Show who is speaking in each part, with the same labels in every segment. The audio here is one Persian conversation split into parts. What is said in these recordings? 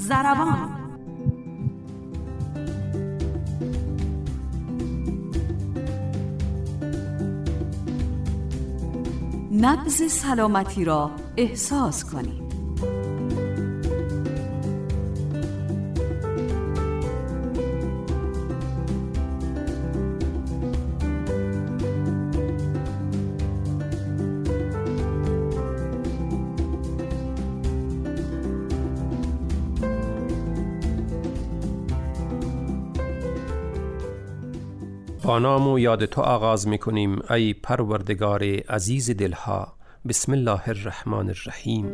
Speaker 1: ضربان. نبض سلامتی را احساس کنید.
Speaker 2: با نام و یاد تو آغاز می‌کنیم ای پروردگار عزیز دلها. بسم الله الرحمن الرحیم.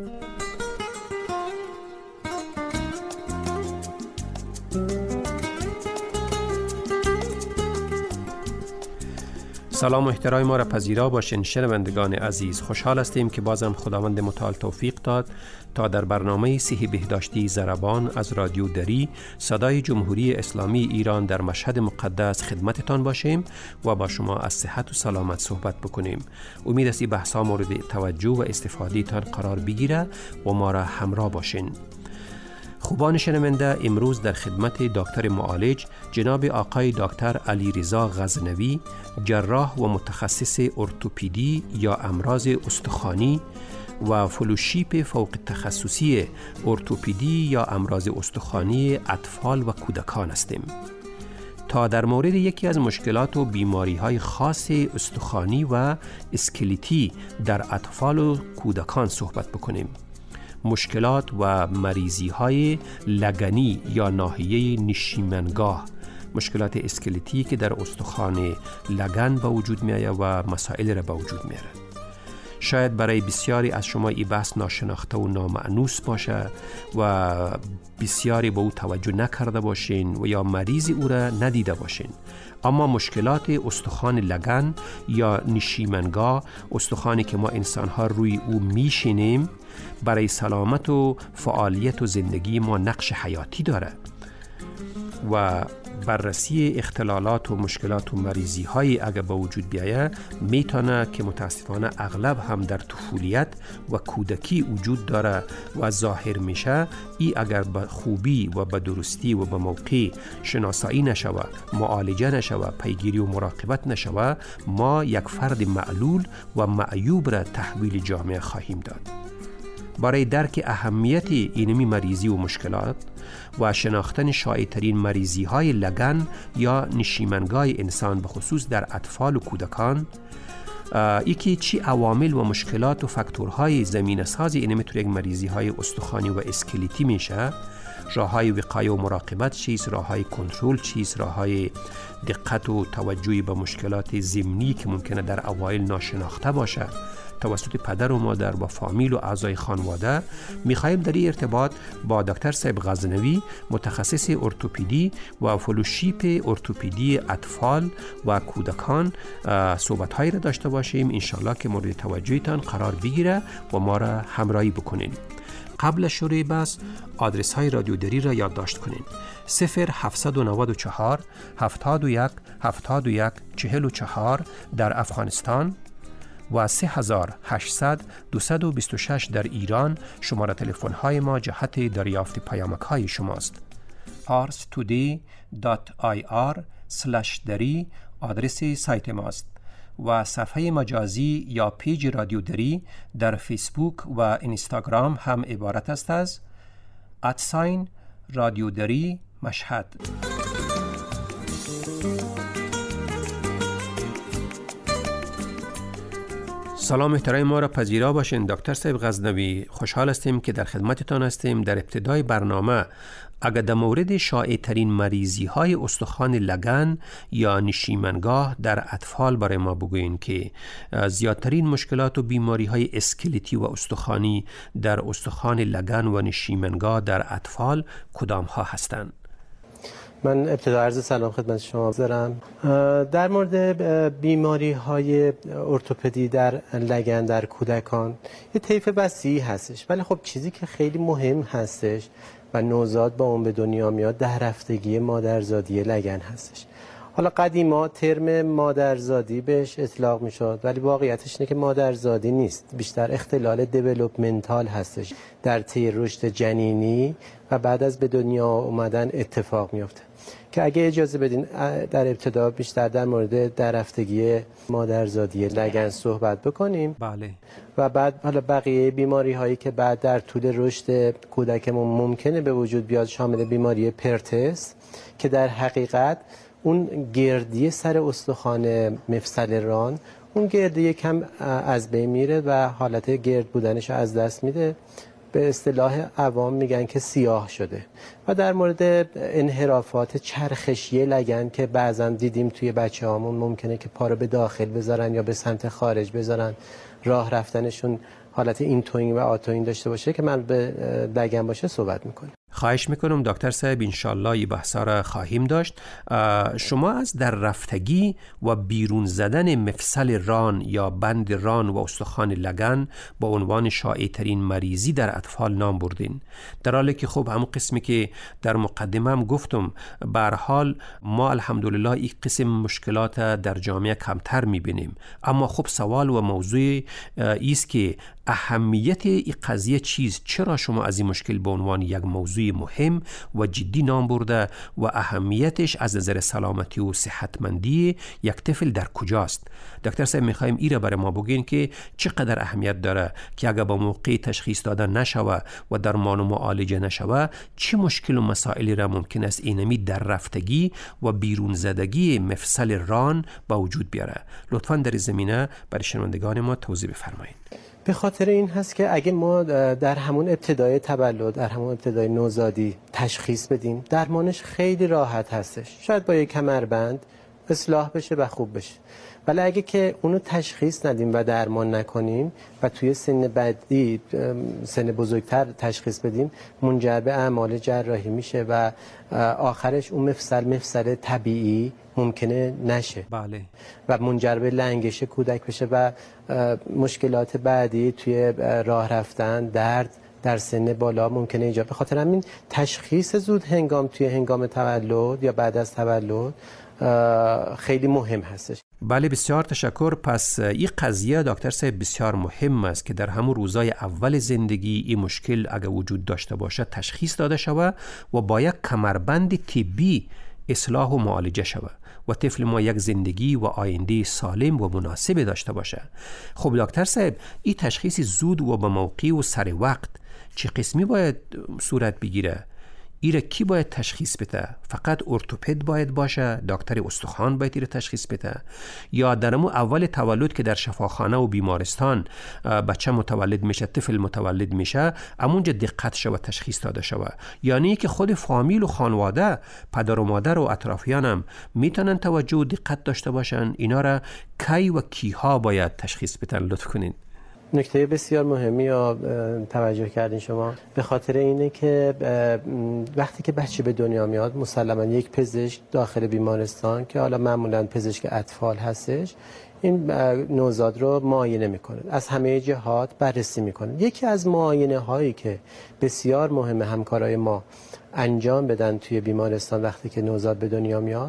Speaker 2: سلام و احترام ما را پذیرا باشین شنوندگان عزیز. خوشحال هستیم که بازم خداوند متعال توفیق داد تا در برنامه صحی بهداشتی ضربان از رادیو دری صدای جمهوری اسلامی ایران در مشهد مقدس خدمتتان باشیم و با شما از صحت و سلامت صحبت بکنیم. امید است این بحث‌ها مورد توجه و استفاده تان قرار بگیره و ما را همراه باشین. خوبان شنونده، امروز در خدمت دکتر معالج جناب آقای دکتر علیرضا غزنوی، جراح و متخصص ارتوپدی یا امراض استخوانی و فلوشیپ فوق تخصصی ارتوپدی یا امراض استخوانی اطفال و کودکان هستیم تا در مورد یکی از مشکلات و بیماری‌های خاص استخوانی و اسکلتی در اطفال و کودکان صحبت بکنیم. مشکلات و مریضی‌های لگنی یا ناحیه نشیمنگاه، مشکلات اسکلتی که در استخوان لگن به وجود می‌آید و مسائل را به وجود می‌آورد. شاید برای بسیاری از شما این بحث ناشناخته و نامأنوس باشه و بسیاری به او توجه نکرده باشین و یا مریض او را ندیده باشین. اما مشکلات استخوان لگن یا نشیمنگاه، استخوانی که ما انسان‌ها روی او میشینیم، برای سلامت و فعالیت و زندگی ما نقش حیاتی داره و بررسی اختلالات و مشکلات و مریضی های اگر به وجود بیاید میتونه که متاسفانه اغلب هم در طفولیت و کودکی وجود داره و ظاهر میشه. ای اگر به خوبی و به درستی و به موقع شناسایی نشوه، معالجه نشوه، پیگیری و مراقبت نشوه، ما یک فرد معلول و معیوب را تحویل جامعه خواهیم داد. برای درک اهمیت اینمی مریضی و مشکلات و شناختن شایع‌ترین مریضی های لگن یا نشیمنگاه انسان به خصوص در اطفال و کودکان، یکی چی عوامل و مشکلات و فاکتورهای زمینه سازی اینمی طور یک مریضی های استخوانی و اسکلتی میشه، راههای وقایه و مراقبت چیست، راههای کنترل چیست، راههای دقت و توجه به مشکلات ضمنی که ممکنه در اوایل ناشناخته باشه توسط پدر و مادر و فامیل و اعضای خانواده. می‌خوایم در این ارتباط با دکتر صاحب غزنوی، متخصص ارتوپدی و فلوشیپ ارتوپدی اطفال و کودکان صحبت‌هایی را داشته باشیم. انشالله که مورد توجهتان قرار بگیره و ما را همراهی بکنین. قبل شروع بحث آدرس های رادیو دری را یادداشت کنین: 0794 71 71 44 در افغانستان و 3800 226 در ایران. شماره تلفن های ما جهت دریافت پیامک های شماست. parstoday.ir/dari آدرس سایت ماست و صفحه مجازی یا پیج رادیو دری در فیسبوک و اینستاگرام هم عبارت است از رادیو دری مشهد. سلام احترام ما را پذیرا باشین دکتر صاحب غزنوی. خوشحال هستیم که در خدمتتان هستیم. در ابتدای برنامه اگر در مورد شایع ترین مریضی های استخوان لگن یا نشیمنگاه در اطفال برای ما بگوین که زیادترین مشکلات و بیماری های اسکلتی و استخوانی در استخوان لگن و نشیمنگاه در اطفال کدام ها هستند؟
Speaker 3: من ابتدا عرض سلام خدمت شما دارم. در مورد بیماری های ارتوپدی در لگن در کودکان یه طیف وسیعی هستش، ولی خب چیزی که خیلی مهم هستش و نوزاد با اون به دنیا میاد 10 هفتگی مادرزادی لگن هستش. حالا قدیما ترم مادرزادی بهش اطلاق میشد، ولی واقعیتش اینه که مادرزادی نیست، بیشتر اختلال دیولپمنتال هستش در طی رشد جنینی و بعد از به دنیا اومدن اتفاق میفته که اگه اجازه بدین در ابتدا بیشتر در مورد دررفتگی مادرزادی لگن صحبت بکنیم.
Speaker 2: بله.
Speaker 3: و بعد حالا بقیه بیماری هایی که بعد در طول رشد کودکمون ممکنه به وجود بیاد، شامل بیماری پرتس که در حقیقت اون گردی سر استخوان مفصل ران، اون گردی یکم از بین میره و حالت گرد بودنش از دست میده، به اصطلاح عوام میگن که سیاه شده. و در مورد انحرافات چرخشی لگن که بعضا دیدیم توی بچه‌هامون ممکنه که پا رو به داخل بذارن یا به سمت خارج بذارن، راه رفتنشون حالت اینتوینگ و آتوینگ داشته باشه که من به لگن باشه صحبت میکنم.
Speaker 2: خواهش میکنم دکتر صاحب، انشالله این بحثا را خواهیم داشت. شما از در رفتگی و بیرون زدن مفصل ران یا بند ران و استخوان لگن با عنوان شایع ترین مریضی در اطفال نام بردین، در حالی که خب همون قسمی که در مقدمه هم گفتم، به هر حال ما الحمدلله این قسم مشکلات در جامعه کمتر میبینیم. اما خب سوال و موضوع ایست که اهمیت این قضیه چیست؟ چرا شما از این مشکل به عنوان یک موضوع مهم و جدی نام برده و اهمیتش از نظر سلامتی و صحتمندی یک طفل در کجاست؟ دکتر صاحب میخوایم این را برای ما بگین که چقدر اهمیت داره که اگر با موقع تشخیص داده نشوه و درمان و معالجه نشوه، چه مشکل و مسائلی را ممکن است اینمی در رفتگی و بیرون زدگی مفصل ران با وجود بیاره؟ لطفاً در زمینه برای شنوندگان ما توضیح بفرمایید.
Speaker 3: به خاطر این هست که اگه ما در همون ابتدای تولد، در همون ابتدای نوزادی تشخیص بدیم، درمانش خیلی راحت هستش. شاید با یک کمربند اصلاح بشه و خوب بشه. ولی اگه که اونو تشخیص ندیم و درمان نکنیم و توی سن بعدی، سن بزرگتر تشخیص بدیم، منجر به اعمال جراحی میشه و آخرش اون مفصل طبیعی ممکنه نشه.
Speaker 2: بله.
Speaker 3: و منجر به لنگش کودک بشه و مشکلات بعدی توی راه رفتن، درد در سن بالا ممکنه ایجاد. به خاطر همین تشخیص زود هنگام توی هنگام تولد یا بعد از تولد خیلی مهم هستش.
Speaker 2: بله، بسیار تشکر. پس این قضیه دکتر صاحب بسیار مهم است که در همون روزای اول زندگی این مشکل اگر وجود داشته باشه تشخیص داده شود و با یک کمربند طبی اصلاح و معالجه شود و طفل ما یک زندگی و آینده سالم و مناسب داشته باشه. خب دکتر صاحب، این تشخیص زود و به موقع و سر وقت چه قسمی باید صورت بگیره؟ ایره کی باید تشخیص بده؟ فقط ارتوپد باید باشه؟ دکتر استخوان باید ایره تشخیص بده؟ یا درمو اول تولد که در شفاخانه و بیمارستان بچه متولد میشه، طفل متولد میشه، امونجا دقت شود تشخیص داده شود؟ یعنی که خود فامیل و خانواده، پدر و مادر و اطرافیانم میتونن توجه و دقت داشته باشن؟ اینا را کی و کیها باید تشخیص بدن؟ لطف کنین.
Speaker 3: نکته بسیار مهمی رو توجه کردین شما. به خاطر اینه که وقتی که بچه به دنیا میاد، مسلما یک پزشک داخل بیمارستان که حالا معمولا پزشک اطفال هستش، این نوزاد رو معاینه میکنه، از همه جهات بررسی میکنه. یکی از معاینه هایی که بسیار مهمه همکارای ما انجام بدن توی بیمارستان وقتی که نوزاد به دنیا میاد،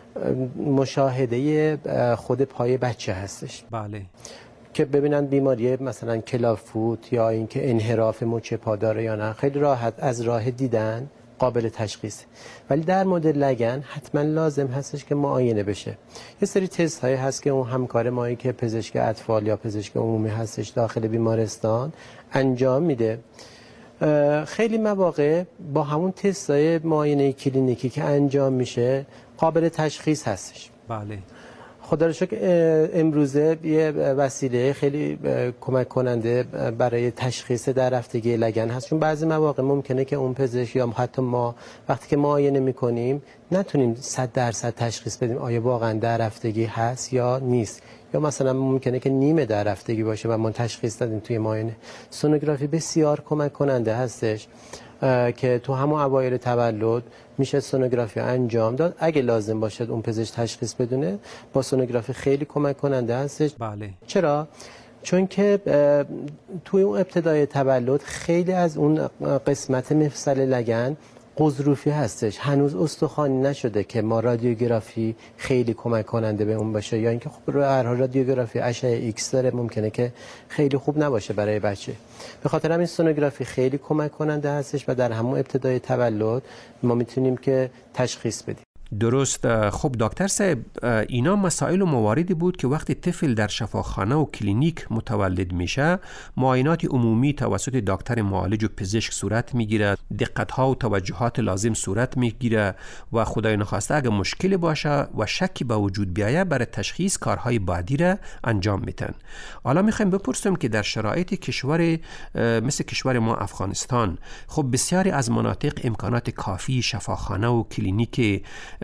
Speaker 3: مشاهده خود پای بچه هستش.
Speaker 2: بله.
Speaker 3: که ببینن بیماری مثلا کلافوت یا اینکه انحراف مچ پا داره یا نه. خیلی راحت از راه دیدن قابل تشخیص. ولی در مورد لگن حتما لازم هستش که معاینه بشه. یه سری تست هایی هست که اون همکار مایی که پزشک اطفال یا پزشک عمومی هستش داخل بیمارستان انجام میده. خیلی مواقع با همون تست های معاینه کلینیکی که انجام میشه قابل تشخیص هستش.
Speaker 2: بله.
Speaker 3: خدا رو شکر امروزه یه وسیله خیلی کمک کننده برای تشخیص دررفتگی لگن هست، چون بعضی مواقع ممکنه که اون پزشک یا حتی ما وقتی که معاینه میکنیم نتونیم 100% تشخیص بدیم آیا واقعا دررفتگی هست یا نیست، یا مثلا ممکنه که نیمه دررفتگی باشه و ما تشخیص دادیم توی معاینه. سونوگرافی بسیار کمک کننده هستش که تو همون اوایل تولد میشه سونوگرافی انجام داد. اگه لازم باشه اون پزشک تشخیص بدونه، با سونوگرافی خیلی کمک کننده هستش.
Speaker 2: بله.
Speaker 3: چرا؟ چون که توی اون ابتدای تولد خیلی از اون قسمت مفصل لگن قضروفی هستش، هنوز استخوانی نشده که ما رادیوگرافی خیلی کمک کننده به اون باشه، یا اینکه خب هر حال رادیوگرافی اشعه ایکس داره، ممکنه که خیلی خوب نباشه برای بچه. به خاطر همین سونوگرافی خیلی کمک کننده هستش و در همون ابتدای تولد ما میتونیم که تشخیص بدیم.
Speaker 2: درست. خب دکتر صاحب، اینا مسائل و مواردی بود که وقتی طفل در شفاخانه و کلینیک متولد میشه، معاینات عمومی توسط دکتر معالج و پزشک صورت میگیره، دقت‌ها و توجهات لازم صورت میگیره و خدای نخواسته اگه مشکلی باشه و شکی به وجود بیایه برای تشخیص کارهای بعدی را انجام میتن. حالا میخوایم بپرسیم که در شرایط کشور مثل کشور ما افغانستان، خب بسیاری از مناطق امکانات کافی شفاخانه و کلینیک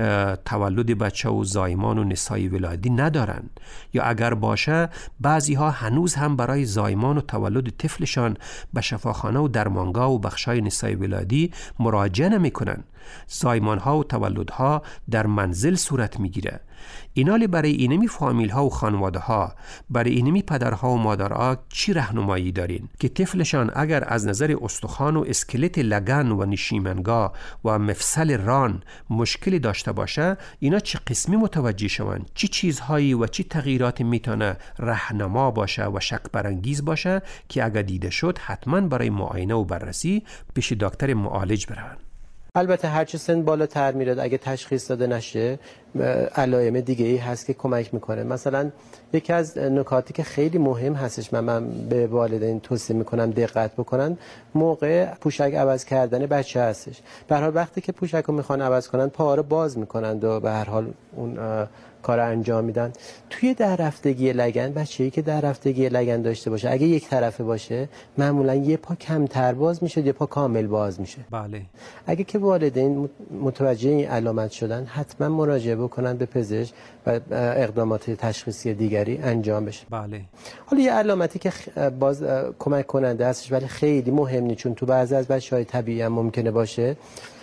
Speaker 2: تولد بچه و زایمان و نسای ولادتی ندارن، یا اگر باشه بعضی ها هنوز هم برای زایمان و تولد طفلشان به شفاخانه و درمانگاه و بخشای نسای ولادتی مراجعه نمی کنن. زایمان ها و تولد ها در منزل صورت می گیره. اینالی برای اینمی فامیل ها و خانواده ها، برای اینمی پدرها و مادرها چی راهنمایی دارین که طفلشان اگر از نظر استخوان و اسکلت لگن و نشیمنگاه و مفصل ران مشکلی داشته باشه، اینا چه قسمی متوجه شوند، چی چیزهایی و چی تغییرات میتونه راهنما باشه و شک برانگیز باشه که اگر دیده شد حتما برای معاینه و بررسی پیش دکتر معالج برن.
Speaker 3: البته هرچی سن بالاتر میره اگه تشخیص داده نشه علائم دیگه ای هست که کمک میکنه. مثلا یکی از نکاتی که خیلی مهم هستش من به والدین توصیه میکنم دقت بکنن موقع پوشک عوض کردن بچه هستش. به هر حال وقتی که پوشک رو میخوان عوض کنن پاها رو باز میکنن و به هر حال اون کار انجام میدن. توی دررفتگی لگن بچه‌ای که دررفتگی لگن داشته باشه اگه یک طرفه باشه معمولا یه پا کمتر باز میشه، یه پا کامل باز میشه.
Speaker 2: بله.
Speaker 3: اگه که والدین متوجه این علامت شدن حتما مراجعه بکنن به پزشک و اقدامات تشخیصی دیگری انجام بشه.
Speaker 2: بله.
Speaker 3: حالا یه علامتی که باز کمک کننده هستش ولی خیلی مهم نیست، چون تو بعضی از بچه‌های طبیعی هم ممکنه باشه،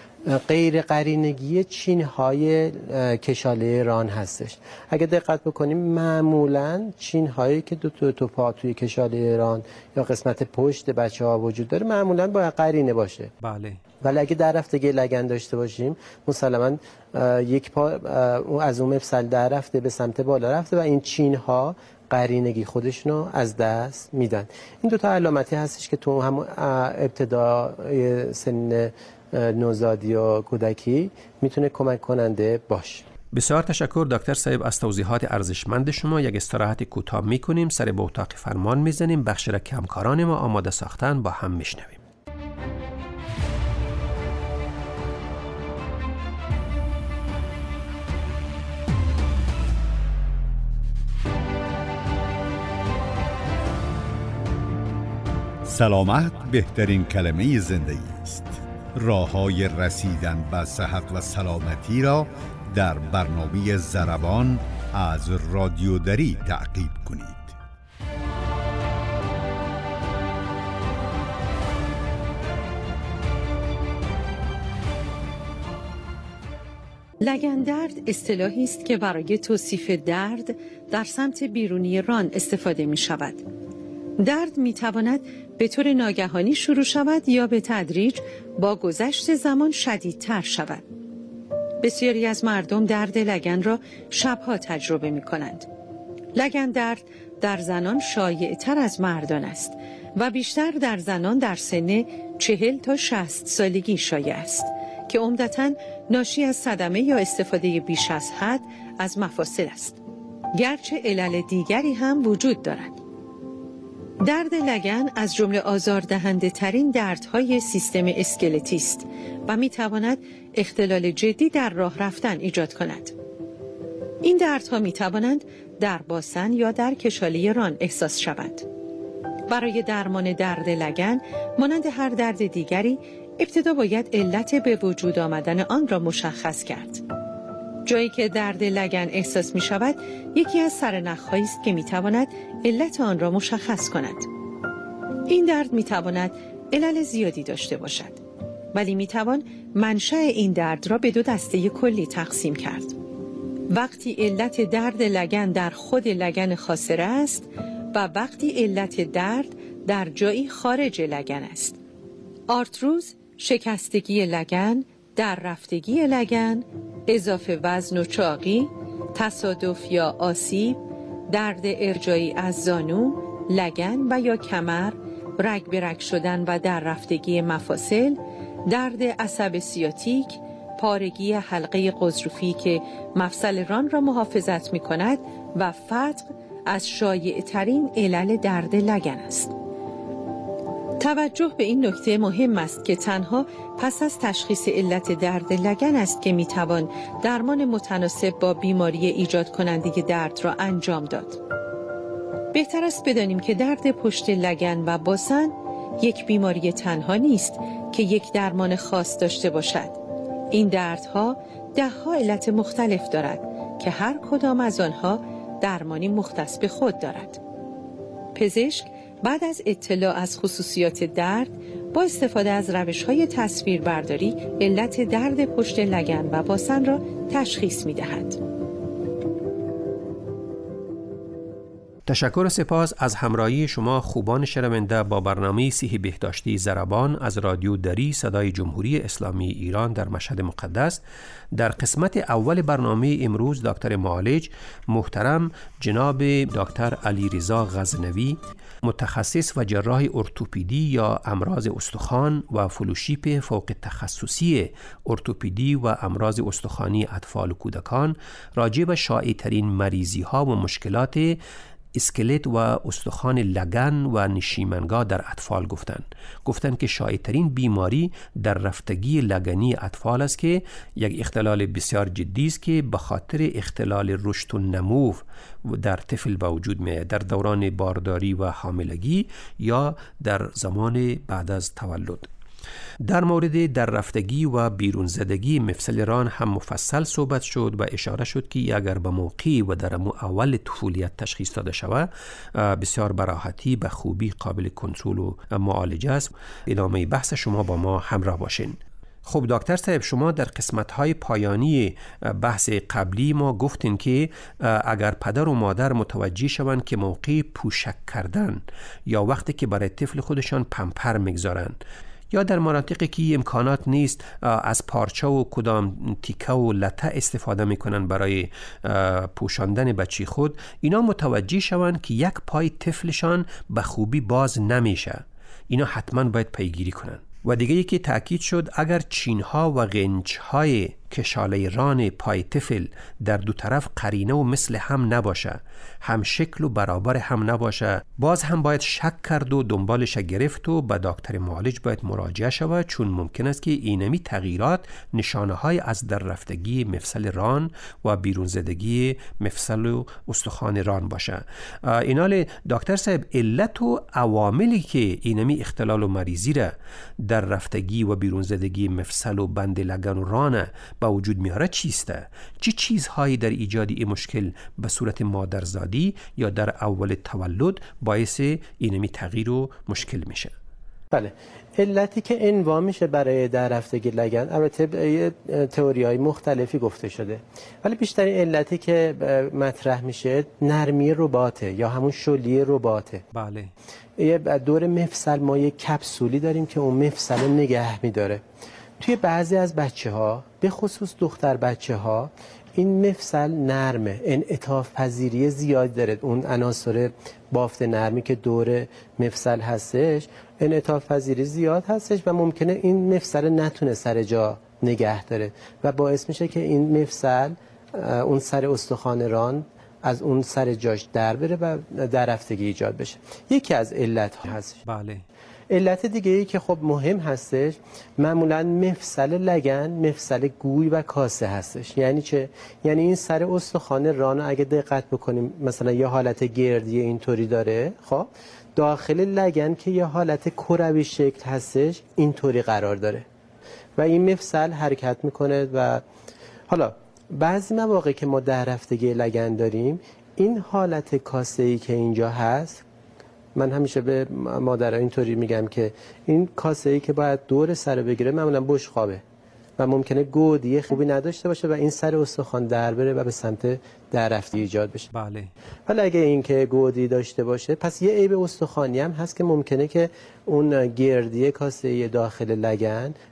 Speaker 3: غیر قرینگی چین‌های کشاله ران هستش. اگه دقت بکنیم معمولاً چین‌هایی که دو پا توی کشاله ران یا قسمت پشت بچه‌ها وجود داره معمولاً باید قرینه باشه.
Speaker 2: بله.
Speaker 3: ولی اگه دررفتگی لگن داشته باشیم مسلماً یک پا از اون مفصل در رفته به سمت بالا رفته و این چین‌ها قرینگی خودشونو از دست میدن. این دو تا علامتی هستش که تو هم ابتدای سن نوزادی و کودکی میتونه کمک کننده باشه.
Speaker 2: بسیار تشکر دکتر صاحب از توضیحات ارزشمند شما. یک استراحت کوتاه میکنیم، سر به اتاق فرمان میزنیم، بخش را که همکاران ما آماده ساختن با هم میشنویم.
Speaker 4: سلامت بهترین کلمه زندگی است. راه‌های رسیدن به صحت و سلامتی را در برنامه ضربان از رادیو دری تعقیب کنید.
Speaker 5: لگندرد اصطلاحی است که برای توصیف درد در سمت بیرونی ران استفاده می شود. درد می تواند به طور ناگهانی شروع شود یا به تدریج با گذشت زمان شدیدتر شود. بسیاری از مردم درد لگن را شبها تجربه می کنند. لگن درد در زنان شایع تر از مردان است و بیشتر در زنان در سن 40 تا 60 سالگی شایع است که عمدتاً ناشی از صدمه یا استفاده بیش از حد از مفاصل است. گرچه علل دیگری هم وجود دارد. درد لگن از جمله آزاردهنده ترین دردهای سیستم اسکلتی است و می تواند اختلال جدی در راه رفتن ایجاد کند. این دردها می توانند در باسن یا در کشاله ران احساس شوند. برای درمان درد لگن مانند هر درد دیگری ابتدا باید علت به وجود آمدن آن را مشخص کرد. جایی که درد لگن احساس می شود یکی از سرنخ‌هایی است که می تواند علت آن را مشخص کند. این درد می تواند علل زیادی داشته باشد ولی می توان منشأ این درد را به دو دسته کلی تقسیم کرد. وقتی علت درد لگن در خود لگن خاصره است و وقتی علت درد در جایی خارج لگن است. آرتروز، شکستگی لگن، در رفتگی لگن، اضافه وزن و چاقی، تصادف یا آسیب، درد ارجایی از زانو، لگن و یا کمر، رگ به رگ شدن و در رفتگی مفاصل، درد عصب سیاتیک، پارگی حلقه غضروفی که مفصل ران را محافظت می کند و فتق از شایع ترین علل درد لگن است. توجه به این نکته مهم است که تنها پس از تشخیص علت درد لگن است که می توان درمان متناسب با بیماری ایجاد کننده درد را انجام داد. بهتر است بدانیم که درد پشت لگن و باسن یک بیماری تنها نیست که یک درمان خاص داشته باشد. این دردها 10 علت مختلف دارد که هر کدام از آنها درمانی مختص به خود دارد. پزشک بعد از اطلاع از خصوصیات درد با استفاده از روش‌های تصویربرداری علت درد پشت لگن و باسن را تشخیص می‌دهد.
Speaker 2: تشکر و سپاس از همراهی شما خوبان شنونده با برنامه صحی بهداشتی ضربان از رادیو دری صدای جمهوری اسلامی ایران در مشهد مقدس. در قسمت اول برنامه امروز دکتر معالج محترم جناب دکتر علیرضا غزنوی، متخصص و جراح ارتوپدی یا امراض استخوان و فلوشیپ فوق تخصصی ارتوپدی و امراض استخوانی اطفال و کودکان، راجع به شایع ترین مریضی ها و مشکلات اسکلت و استخوان لگن و نشیمنگاه در اطفال گفتند که شایع‌ترین بیماری در رفتگی لگنی اطفال است که یک اختلال بسیار جدی است که به خاطر اختلال رشد و نمو در طفل به وجود می‌آید در دوران بارداری و حاملگی یا در زمان بعد از تولد. در مورد در رفتگی و بیرون زدگی مفصل ران هم مفصل صحبت شد و اشاره شد که اگر به موقع و در اول طفولیت تشخیص داده شود بسیار براحتی به خوبی قابل کنترل و معالجه است. ادامه بحث شما با ما همراه باشین. خب دکتر صاحب، شما در قسمت‌های پایانی بحث قبلی ما گفتین که اگر پدر و مادر متوجه شوند که موقع پوشک کردن یا وقتی که برای طفل خودشان پمپر میگذارن یا در مناطقی که امکانات نیست از پارچه و کدام تیکه و لته استفاده میکنن برای پوشاندن بچه خود، اینا متوجه شوند که یک پای طفلشان به خوبی باز نمیشه، اینا حتما باید پیگیری کنن. و دیگه یکی تأکید شد اگر چینها و غنچهای کشاله ران پای طفل در دو طرف قرینه و مثل هم نباشه، هم شکل و برابر هم نباشه، باز هم باید شک کرد و دنبالش گرفت و به دکتر معالج باید مراجعه شود، چون ممکن است که اینمی تغییرات نشانه های از در رفتگی مفصل ران و بیرون زدگی مفصل و استخوان ران باشه. اینال دکتر صاحب، علت و عواملی که اینمی اختلال و مریضی را در رفتگی و بیرون زدگی مفصل و بند لگن و ران با وجود میاره چیسته؟ چی چیزهایی در ایجاد این مشکل به صورت مادرزادی یا در اول تولد باعث اینمی تغییر و مشکل میشه؟
Speaker 3: بله، علتی که انواع میشه برای در رفتگی لگن، البته تئوری‌های مختلفی گفته شده، ولی بیشترین علتی که مطرح میشه نرمی رباطه یا همون شلی رباطه.
Speaker 2: بله.
Speaker 3: یه دور مفصل ما یک کپسولی داریم که اون مفصل نگه میداره. توی بعضی از بچه‌ها، به خصوص دختر بچه‌ها، این مفصل نرمه، انعطاف پذیری زیاد داره. اون عناصر بافت نرمی که دور مفصل هستش انعطاف پذیری زیاد هستش و ممکنه این مفصل نتونه سر جا نگه داره و باعث میشه که این مفصل، اون سر استخوان ران از اون سر جاش در بره و در رفتگی ایجاد بشه. یکی از علت‌ها هستش.
Speaker 2: بله.
Speaker 3: علت دیگه ای که خب مهم هستش، معمولا مفصل لگن مفصل گوی و کاسه هستش. یعنی چه؟ یعنی این سر استخوان ران اگه دقت بکنیم مثلا یه حالت گردی اینطوری داره، خب داخل لگن که یه حالت کروی شکل هستش اینطوری قرار داره و این مفصل حرکت میکنه. و حالا بعضی مواقع که ما در رفتگی لگن داریم، این حالت کاسه‌ای که اینجا هست، من همیشه به مادرها اینطوری میگم که این کاسه‌ای که باید دور سر بگیره معمولا بشقابه و ممکنه گودی خوبی نداشته باشه و این سر استخوان در بره و به سمت در رفتگی ایجاد بشه.
Speaker 2: بله.
Speaker 3: ولی اگه این که گودی داشته باشه، پس یه عیب استخوانی هم هست که ممکنه که اون گردی کاسه‌ای داخل لگن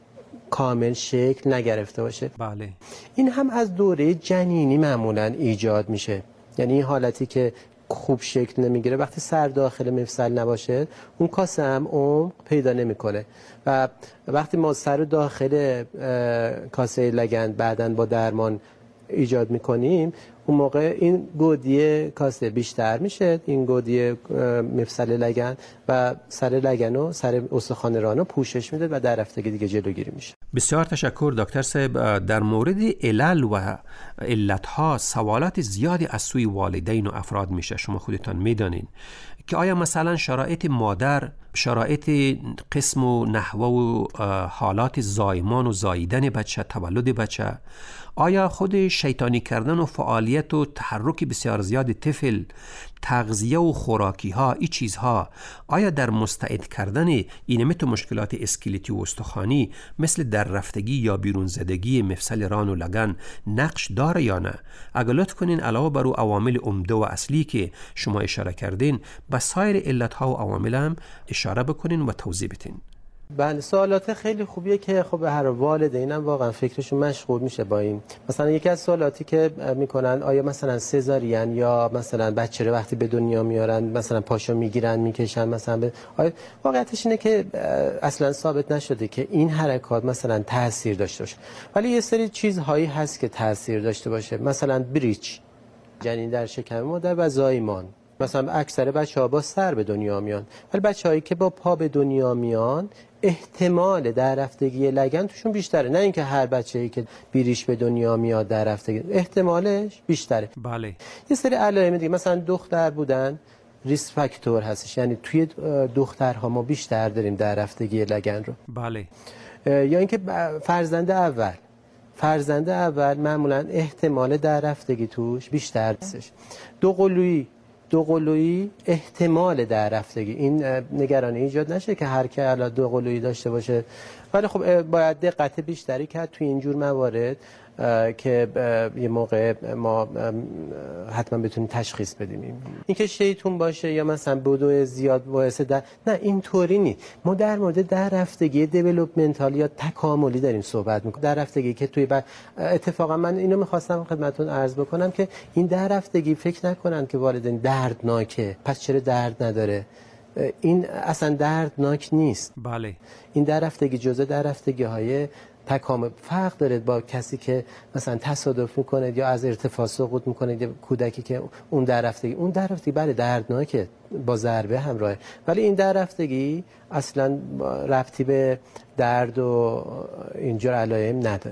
Speaker 3: کامل شکل نگرفته باشه.
Speaker 2: بله.
Speaker 3: این هم از دوره جنینی معمولاً ایجاد میشه، یعنی این حالتی که خوب شکل نمیگیره وقتی سر داخل مفصل نباشه اون کاسه هم عمق پیدا نمیکنه و وقتی ما سر داخل کاسه لگن بعداً با درمان ایجاد میکنیم اون موقع این گودی کاسه بیشتر میشه، این گودی مفصل لگن و سر لگن و سر استخوان رانو پوشش میده و در رفتگی دیگه جلوگیری میشه.
Speaker 2: بسیار تشکر دکتر صاحب. در مورد علل و علتها سوالات زیادی از سوی والدین و افراد میشه، شما خودتان میدانین که آیا مثلا شرایط مادر، شرایط قسم و نحوه و حالات زایمان و زاییدن بچه، تولد بچه، آیا خود شیطانی کردن و فعالیت و تحرک بسیار زیاد طفل، تغذیه و خوراکی ها، این چیزها آیا در مستعد کردن این مشکلات اسکلتی و استخوانی مثل در رفتگی یا بیرون زدگی مفصل ران و لگن نقش داره یا نه؟ اگر لطف کنین علاوه بر عوامل عمده و اصلی که شما اشاره کردین به سایر علتها و عوامل هم اشاره بکنین و توضیح بدین.
Speaker 3: بله، سوالات خیلی خوبیه که خب به هر والدینم واقعا فکرشون مشغول میشه با این. مثلا یکی از سوالاتی که میکنن آیا مثلا سزارین یا مثلا بچه رو وقتی به دنیا میارن مثلا پاشو میگیرن میکشن مثلا آیا واقعیتش اینه که اصلا ثابت نشده که این حرکات مثلا تاثیر داشته باشه، ولی یه سری چیزهایی هست که تاثیر داشته باشه، مثلا بریچ، جنین در شکم مادر و زایمان. مثلا اکثر بچه‌ها با سر به دنیا میان، ولی بچه‌هایی که با پا به دنیا میان احتمال در رفتگی لگن توشون بیشتره، نه اینکه هر بچه‌ای که بیریش به دنیا میاد در رفتگی، احتمالش بیشتره.
Speaker 2: بله.
Speaker 3: یه سری علائم دیگه مثلا دختر بودن ریسک فاکتور هستش، یعنی توی دخترها ما بیشتر داریم در رفتگی لگن رو.
Speaker 2: بله.
Speaker 3: یا اینکه فرزند اول معمولا احتمال در رفتگی توش بیشتر هستش. دو قلویی احتمال در رفتگی، این نگرانی ایجاد نشه که هر که الان دو قلویی داشته باشه، ولی خب باید دقت بیشتری کرد توی اینجور موارد که یه موقع ما حتما بتونیم تشخیص بدیم. اینکه شیطون باشه یا مثلا بدو زیاد باعث نه، اینطوری نیست. ما در مورد در رفتگی دیولپمنتال یا تکاملی داریم صحبت میکنیم. در رفتگی که توی اتفاقا من اینو میخواستم خدمتتون عرض بکنم که این در رفتگی فکر نکنن که والدین دردناکه پس چرا درد نداره، این اصلا دردناک نیست.
Speaker 2: بله. این
Speaker 3: در رفتگی جزء در رفتگی های تکامل فرق داره با کسی که مثلا تصادف میکنه یا از ارتفاع سقوط میکنه، یا کودکی که اون در رفتگی بله دردناکه، با ضربه همراهه، ولی این در رفتگی اصلا ربطی به درد و اینجور علائم نداره.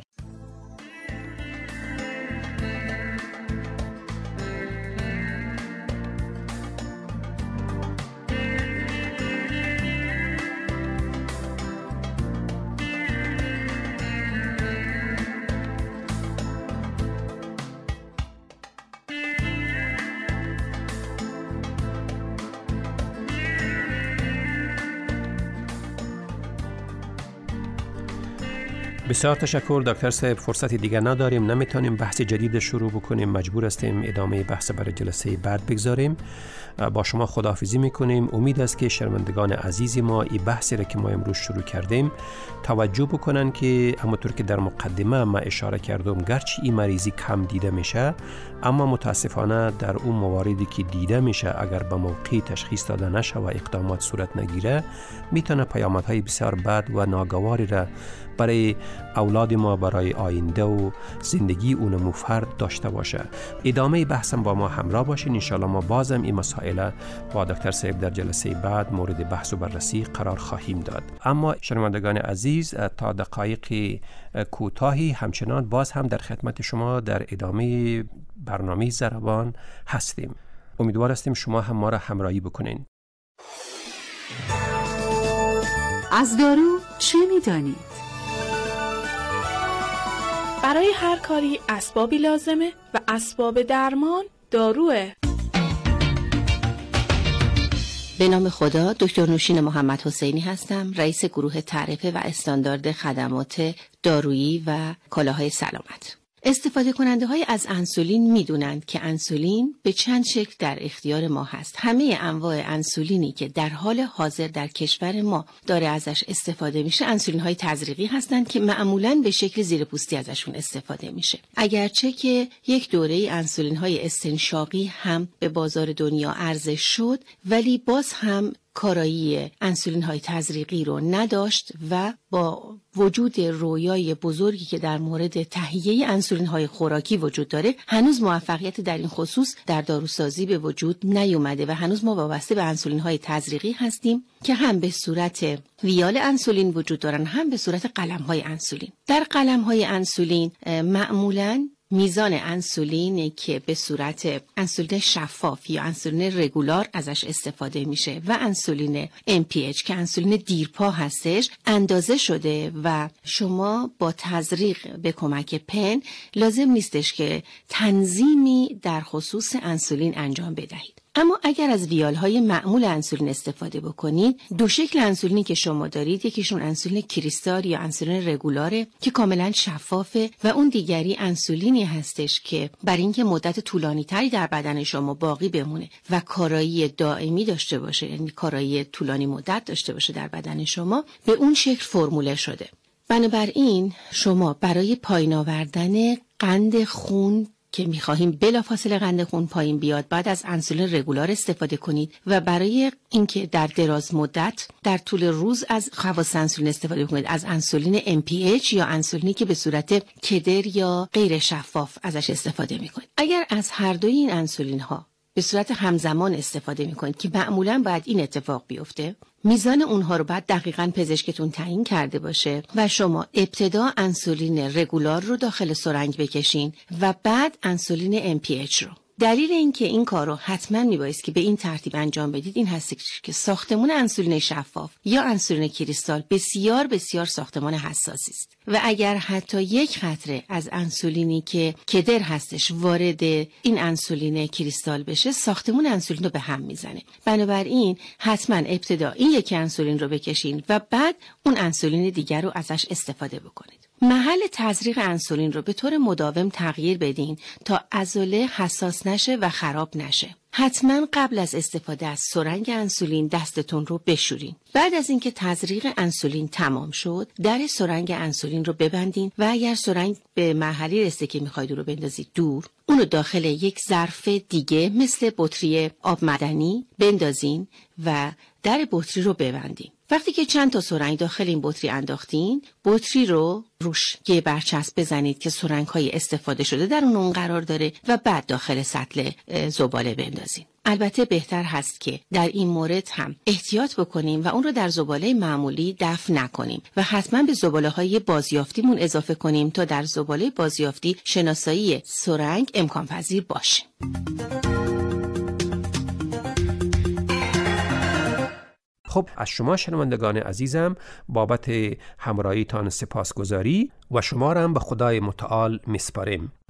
Speaker 2: بسیار تشکر دکتر صاحب. فرصتی دیگه نداریم، نمیتونیم بحث جدید شروع بکنیم، مجبور هستیم ادامه بحث برای جلسه بعد بگذاریم. با شما خداحافظی میکنیم. امید است که شنوندگان عزیز ما این بحثی را که ما امروز شروع کردیم توجه بکنن که همونطور که در مقدمه ما اشاره کردم گرچه این مریضی کم دیده میشه، اما متاسفانه در اون مواردی که دیده میشه اگر به موقع تشخیص داده نشه و اقدامات صورت نگیره میتونه پیامدهای بسیار بد و ناگواری را برای اولاد ما، برای آینده و زندگی اون فرد داشته باشه. ادامه بحثم با ما همراه باشین. انشالله ما بازم این مسائل با دکتر صاحب در جلسه بعد مورد بحث و بررسی قرار خواهیم داد. اما شنوندگان عزیز تا دقایق کوتاهی همچنان باز هم در خدمت شما در ادامه برنامه ضربان هستیم. امیدوار هستیم شما هم ما را همراهی بکنین.
Speaker 1: از دارو چه می‌دانید؟
Speaker 6: برای هر کاری اسبابی لازمه و اسباب درمان داروه.
Speaker 7: به نام خدا، دکتر نوشین محمد حسینی هستم، رئیس گروه تعرفه و استاندارد خدمات دارویی و کالاهای سلامت. استفاده کننده های از انسولین میدونند که انسولین به چند شکل در اختیار ما هست. همه انواع انسولینی که در حال حاضر در کشور ما داره ازش استفاده میشه انسولین های تزریقی هستند که معمولاً به شکل زیرپوستی ازشون استفاده میشه. اگرچه که یک دوره انسولین های استنشاقی هم به بازار دنیا عرضه شد، ولی باز هم کارایی انسولین های تزریقی رو نداشت و با وجود رویای بزرگی که در مورد تهیه انسولین های خوراکی وجود داره، هنوز موفقیت در این خصوص در داروسازی به وجود نیومده و هنوز ما وابسته به انسولین های تزریقی هستیم که هم به صورت ویال انسولین وجود دارن، هم به صورت قلم های انسولین. در قلم های انسولین معمولاً میزان انسولین که به صورت انسولین شفاف یا انسولین رگولار ازش استفاده میشه و انسولین MPH که انسولین دیرپا هستش اندازه شده و شما با تزریق به کمک پن لازم نیستش که تنظیمی در خصوص انسولین انجام بدهید. اما اگر از ویال‌های معمول انسولین استفاده بکنید، دو شکل انسولینی که شما دارید، یکیشون انسولین کریستال یا انسولین رگولاره که کاملا شفافه و اون دیگری انسولینی هستش که برای اینکه مدت طولانی تری در بدن شما باقی بمونه و کارایی دائمی داشته باشه، یعنی کارایی طولانی مدت داشته باشه در بدن شما، به اون شکل فرموله شده. بنابراین شما برای پایین آوردن قند خون که می‌خواهیم بلافاصله قند خون پایین بیاد بعد از انسولین رگولار استفاده کنید و برای اینکه در دراز مدت در طول روز از خواص انسولین استفاده کنید از انسولین MPH یا انسولینی که به صورت کدر یا غیر شفاف ازش استفاده می‌کنید. اگر از هر دوی این انسولین ها به صورت همزمان استفاده می‌کنید که معمولاً باید این اتفاق بیفته، میزان اونها رو بعد دقیقاً پزشکتون تعیین کرده باشه و شما ابتدا انسولین رگولار رو داخل سرنگ بکشین و بعد انسولین MPH رو. دلیل اینکه این کار رو حتما میبایست که به این ترتیب انجام بدید این هست که ساختمان انسولین شفاف یا انسولین کریستال بسیار بسیار ساختمان حساسی است و اگر حتی یک قطره از انسولینی که کدر هستش وارد این انسولین کریستال بشه، ساختمان انسولین رو به هم میزنه. بنابراین حتما ابتدا این یکی انسولین رو بکشین و بعد اون انسولین دیگر رو ازش استفاده بکنید. محل تزریق انسولین رو به طور مداوم تغییر بدین تا عضله حساس نشه و خراب نشه. حتما قبل از استفاده از سرنگ انسولین دستتون رو بشورین. بعد از اینکه تزریق انسولین تمام شد، در سرنگ انسولین رو ببندین و اگر سرنگ به مرحله رسیده که میخواید رو بندازید دور، اون رو داخل یک ظرف دیگه مثل بطری آب معدنی بندازین و در بطری رو ببندین. وقتی که چند تا سرنگ داخل این بطری انداختین، بطری رو روش یه برچسب بزنید که سرنگ‌های استفاده شده در اون قرار داره و بعد داخل سطل زباله بندازین. البته بهتر هست که در این مورد هم احتیاط بکنیم و اون رو در زباله معمولی دفن نکنیم و حتما به زباله‌های بازیافتیمون اضافه کنیم تا در زباله بازیافتی شناسایی سرنگ امکان پذیر باشه.
Speaker 2: خب از شما شنوندگان عزیزم بابت همراهیتان سپاسگزاری و شما را هم به خدای متعال میسپاریم.